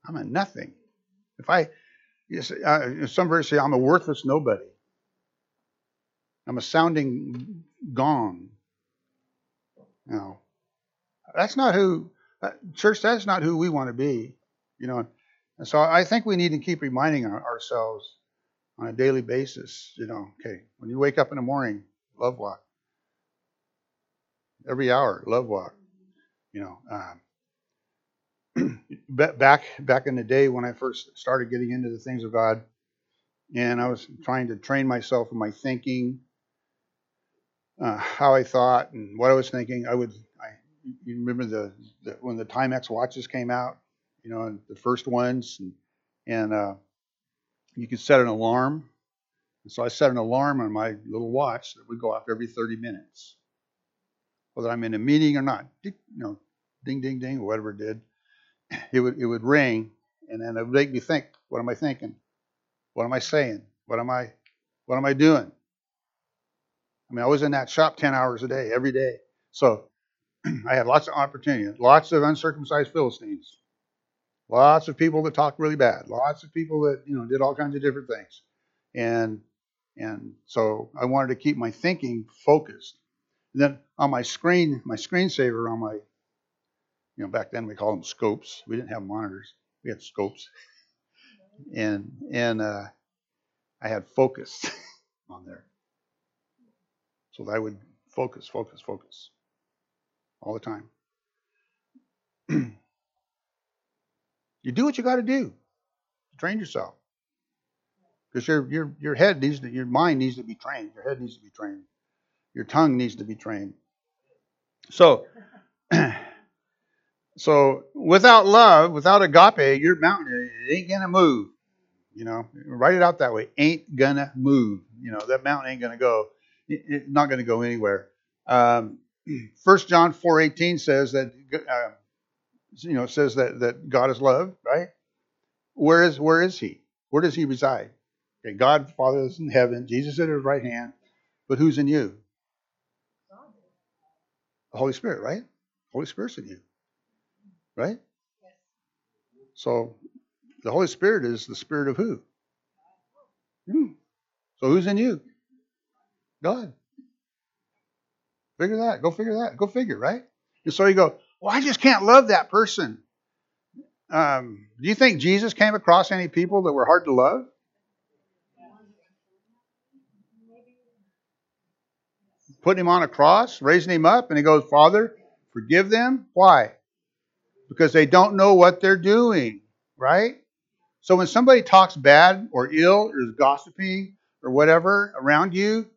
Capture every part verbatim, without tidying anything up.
I'm a nothing. If I, yes, uh, some verses say I'm a worthless nobody. I'm a sounding gong. No, that's not who, uh, church, that's not who we want to be, you know. And so I think we need to keep reminding our, ourselves on a daily basis, you know, okay, when you wake up in the morning, love walk. Every hour, love walk. You know, um, back back in the day when I first started getting into the things of God, and I was trying to train myself in my thinking, uh, how I thought and what I was thinking. I would, I, you remember the, the when the Timex watches came out, you know, and the first ones, and, and uh, you could set an alarm. And so I set an alarm on my little watch that would go off every thirty minutes, whether I'm in a meeting or not. You know, ding, ding, ding, or whatever it did. It would it would ring, and then it would make me think. What am I thinking? What am I saying? What am I what am I doing? I mean, I was in that shop ten hours a day, every day. So I had lots of opportunity, lots of uncircumcised Philistines, lots of people that talked really bad, lots of people that, you know, did all kinds of different things. And and so I wanted to keep my thinking focused. And then on my screen, my screensaver on my, you know, back then we called them scopes. We didn't have monitors. We had scopes. And and uh, I had focus on there. So that I would focus, focus, focus all the time. You do what you got to do. Train yourself. Because your your your head needs to, your mind needs to be trained. Your head needs to be trained. Your tongue needs to be trained. So, so without love, without agape, your mountain it ain't gonna move. You know, write it out that way. Ain't gonna move. You know, that mountain ain't gonna go. It's not gonna go anywhere. Um, First John four eighteen says that uh, you know says that that God is love, right? Where is where is He? Where does He reside? Okay, God, Father is in heaven. Jesus is at His right hand. But who's in you? The Holy Spirit, right? Holy Spirit's in you, right? So the Holy Spirit is the Spirit of who? Hmm. So who's in you? God. Figure that. Go figure that. Go figure, right? And so you go, well, I just can't love that person. Um, do you think Jesus came across any people that were hard to love? Putting him on a cross, raising him up, and he goes, Father, forgive them. Why? Because they don't know what they're doing, right? So when somebody talks bad or ill or is gossiping or whatever around you,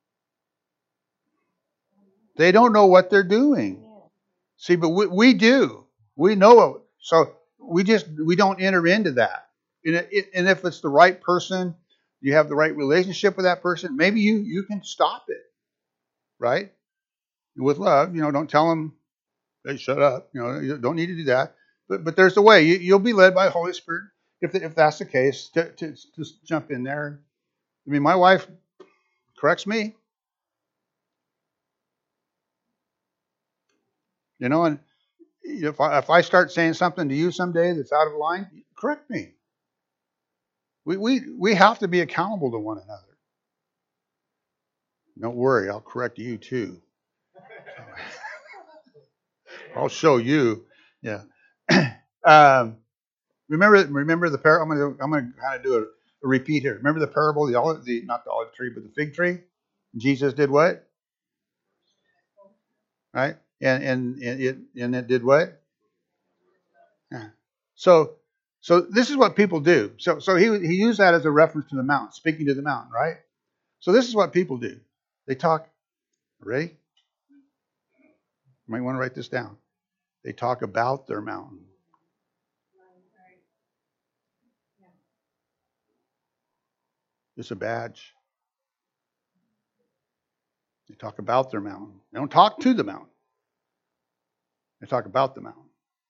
they don't know what they're doing. See, but we, we do. We know it. So we just, we don't enter into that. And, it, and if it's the right person, you have the right relationship with that person, maybe you, you can stop it, right? With love, you know, don't tell them, hey, shut up. You know, you don't need to do that. But but there's a way. You, you'll be led by the Holy Spirit if if that's the case. To, to just jump in there. I mean, my wife corrects me. You know, and if I, if I start saying something to you someday that's out of line, correct me. We we we have to be accountable to one another. Don't worry, I'll correct you too. I'll show you. Yeah. um, remember remember the parable. I'm gonna I'm gonna kind of do a, a repeat here. Remember the parable, the olive, the not the olive tree, but the fig tree. Jesus did what? Right? And and, and it and it did what? Yeah. So so this is what people do. So so he he used that as a reference to the mountain, speaking to the mountain, right? So this is what people do. They talk. Ready? You might want to write this down. They talk about their mountain. It's a badge. They talk about their mountain. They don't talk to the mountain. They talk about the mountain.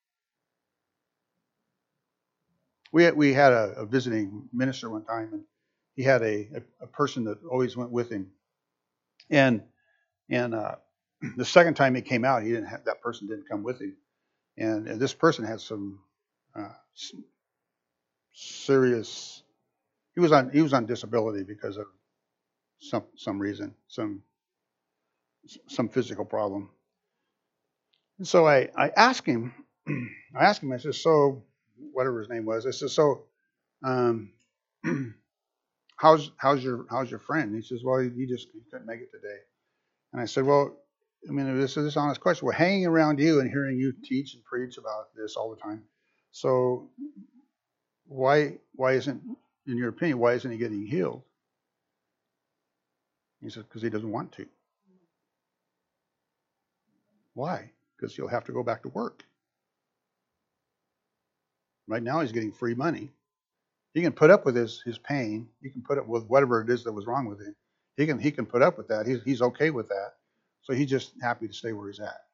We had, we had a, a visiting minister one time, and he had a, a, a person that always went with him. And and uh, the second time he came out, he didn't have, that person didn't come with him. And, and this person had some uh, serious. He was on he was on disability because of some some reason, some some physical problem. And so I I asked him, I asked him. I said, so whatever his name was. I said, so um, how's how's your how's your friend? And he says, well, he, he just he couldn't make it today. And I said, well, I mean, this is this honest question. We're hanging around you and hearing you teach and preach about this all the time. So why why isn't, in your opinion, why isn't he getting healed? He said, because he doesn't want to. Why? Because he'll have to go back to work. Right now he's getting free money. He can put up with his, his pain. He can put up with whatever it is that was wrong with him. He can he can put up with that. He's he's okay with that. So he's just happy to stay where he's at.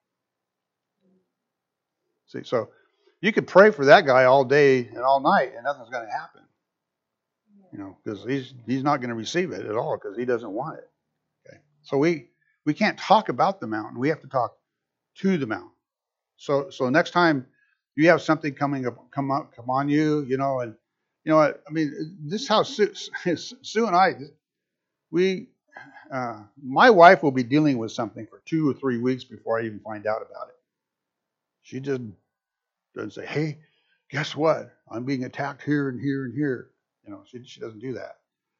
See, so you could pray for that guy all day and all night, and nothing's going to happen. You know, because he's he's not going to receive it at all because he doesn't want it. Okay, so we we can't talk about the mountain. We have to talk to the mountain. So so next time you have something coming up, come up, come on you, you know, and you know what I mean. This is how Sue, Sue and I, we, uh, my wife will be dealing with something for two or three weeks before I even find out about it. She just doesn't say, "Hey, guess what? I'm being attacked here and here and here." You know, she she doesn't do that.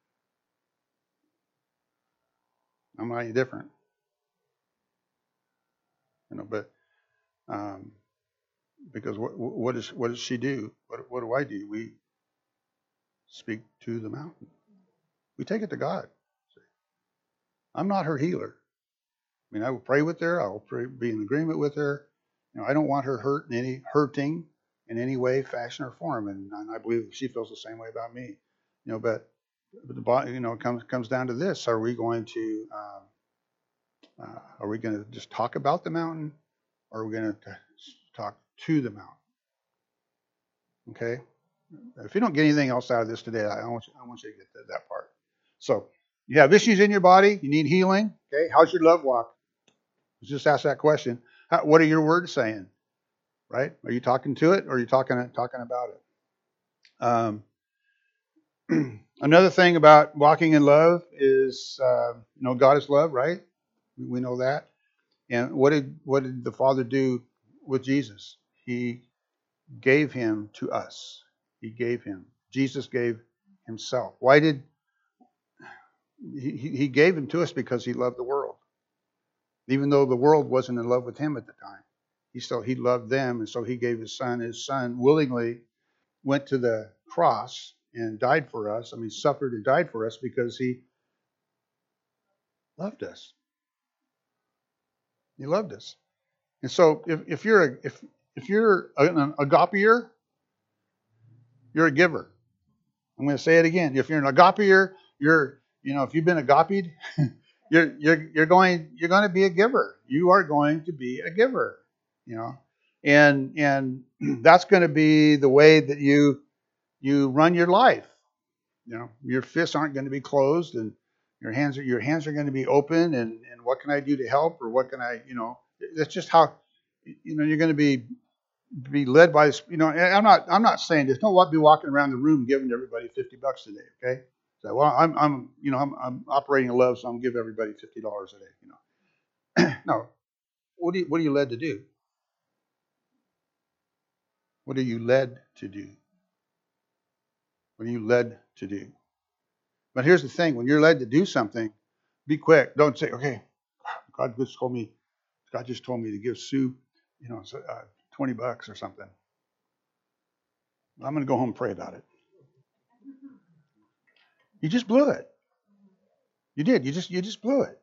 I'm not any different. You know, but um, because what what does what does she do? What what do I do? We speak to the mountain. We take it to God. I'm not her healer. I mean, I will pray with her. I will pray, be in agreement with her. You know, I don't want her hurt in any hurting in any way, fashion, or form. And, and I believe she feels the same way about me. You know, but, but the you know it comes comes down to this: Are we going to um, uh, are we going to just talk about the mountain, or are we going to talk to the mountain? Okay. If you don't get anything else out of this today, I want you, I want you to get to that part. So you have issues in your body. You need healing. Okay. How's your love walk? Let's just ask that question. How, what are your words saying? Right? Are you talking to it, or are you talking talking about it? Um, another thing about walking in love is, uh, you know, God is love, right? We know that. And what did what did the Father do with Jesus? He gave him to us. He gave him. Jesus gave himself. Why did he, he gave him to us? Because he loved the world. Even though the world wasn't in love with him at the time, he still he loved them, and so he gave his son. His son willingly went to the cross and died for us. I mean, suffered and died for us because he loved us. He loved us. And so, if, if you're a, if if you're an agapeer, you're a giver. I'm going to say it again. If you're an agapeer, you're you know if you've been agapied, you're you're you're going you're going to be a giver. You are going to be a giver. You know, and and that's going to be the way that you you run your life. You know, your fists aren't going to be closed, and your hands are your hands are going to be open. And, and what can I do to help, or what can I, you know, that's just how, you know, you're going to be be led by this. You know, I'm not I'm not saying this. Don't be walking around the room giving everybody fifty bucks a day. Okay, so well, I'm I'm you know I'm I'm operating in love, so I'm gonna give everybody fifty dollars a day. You know, no. What do you, what are you led to do? What are you led to do? What are you led to do? But here's the thing: when you're led to do something, be quick. Don't say, "Okay, God just told me, God just told me to give Sue, you know, uh, twenty bucks or something. I'm going to go home and pray about it." You just blew it. You did. You just you just blew it.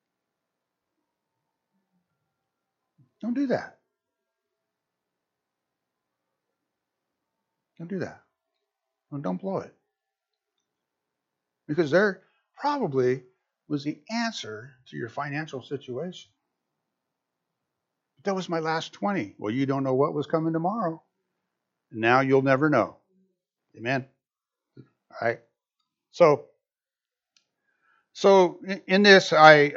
Don't do that. Don't do that. Don't blow it. Because there probably was the answer to your financial situation. But that was my last twenty. Well, you don't know what was coming tomorrow. Now you'll never know. Amen. All right. So, so in this, I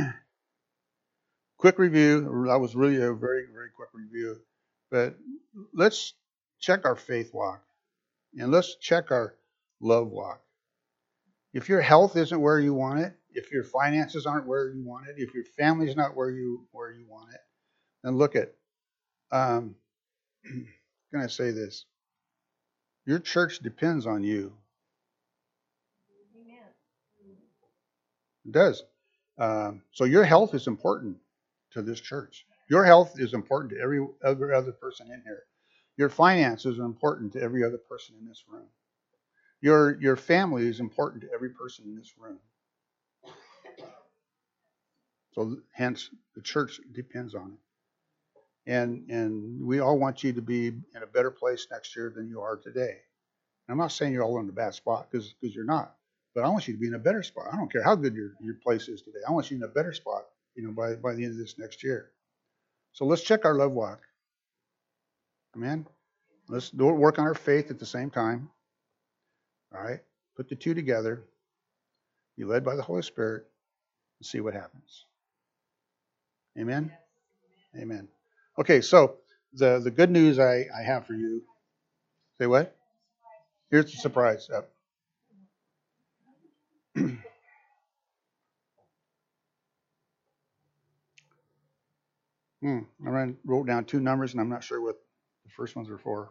quick review. That was really a very, very quick review. But let's check our faith walk And let's check our love walk. If your health isn't where you want it, if your finances aren't where you want it, if your family's not where you where you want it, then look at. Um, can I say this? Your church depends on you. Amen. It does. Um, so your health is important to this church. Your health is important to every every other person in here. Your finances are important to every other person in this room. Your your family is important to every person in this room. So hence the church depends on it. And and we all want you to be in a better place next year than you are today. And I'm not saying you're all in a bad spot because because you're not. But I want you to be in a better spot. I don't care how good your, your place is today. I want you in a better spot, you know, by, by the end of this next year. So let's check our love walk. Amen. Let's do work on our faith at the same time. All right. Put the two together. Be led by the Holy Spirit and see what happens. Amen. Amen. Okay, so the, the good news I, I have for you. Say what? Here's the surprise. Yep. hmm, I ran, wrote down two numbers, and I'm not sure what the first ones are for.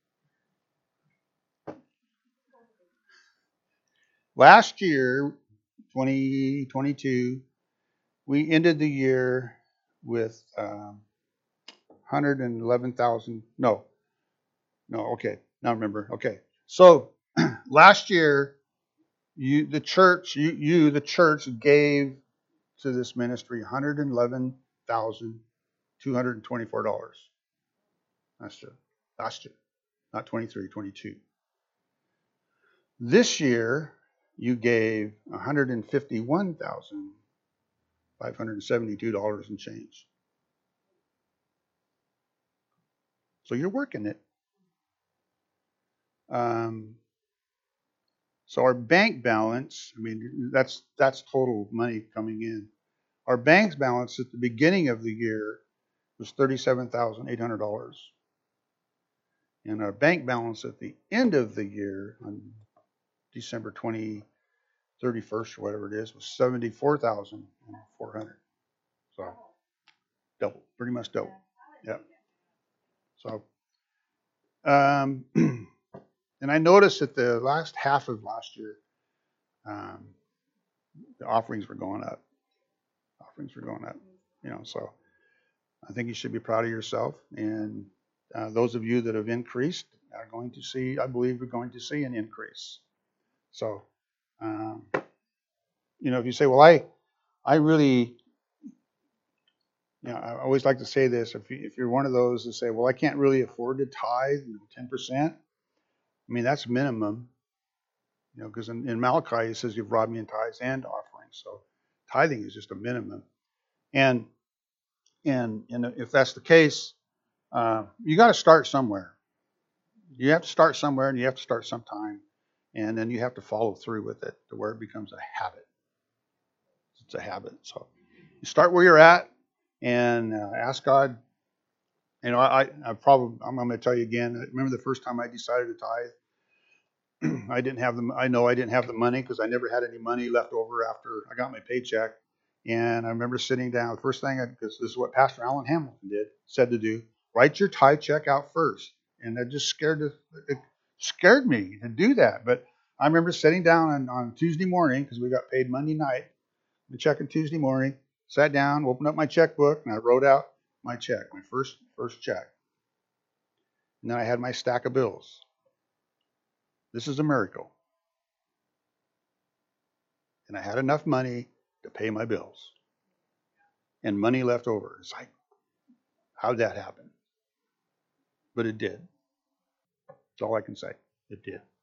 Last year, twenty twenty-two, we ended the year with um, one hundred eleven thousand. No, no, okay. Now remember. Okay. So last year, you, the church, you, you, the church gave to this ministry one hundred eleven thousand two hundred twenty-four dollars. That's true. Last year, not twenty-three, twenty-two. This year, you gave one hundred fifty-one thousand five hundred seventy-two dollars and change. So you're working it. Um, so our bank balance, I mean, that's that's total money coming in. Our bank balance at the beginning of the year was thirty-seven thousand eight hundred dollars. And our bank balance at the end of the year, on December twentieth, thirty-first, or whatever it is, was seventy-four thousand four hundred dollars. So double, pretty much double. Yeah. So, um, and I noticed that the last half of last year, um, the offerings were going up. Offerings were going up. You know, so I think you should be proud of yourself. And uh, those of you that have increased are going to see, I believe, we're going to see an increase. So, um, you know, if you say, well, I, I really, you know, I always like to say this. If you, if you're one of those that say, well, I can't really afford to tithe ten percent, I mean, that's minimum. You know, because in, in Malachi it says you've robbed me in tithes and offerings. So tithing is just a minimum. And and and if that's the case, uh, you got to start somewhere. You have to start somewhere, and you have to start sometime, and then you have to follow through with it to where it becomes a habit. It's a habit. So you start where you're at, and uh, ask God. You know, I, I probably I'm going to tell you again. Remember the first time I decided to tithe? I didn't have the. I know I didn't have the money because I never had any money left over after I got my paycheck. And I remember sitting down. The first thing, because this is what Pastor Alan Hamilton did, said to do: write your tithe check out first. And that just scared the, it scared me to do that. But I remember sitting down on, on Tuesday morning because we got paid Monday night. We checked on Tuesday morning. Sat down, opened up my checkbook, and I wrote out my check, my first first check. And then I had my stack of bills. This is a miracle. And I had enough money to pay my bills. And money left over. It's like, how'd that happen? But it did. That's all I can say. It did.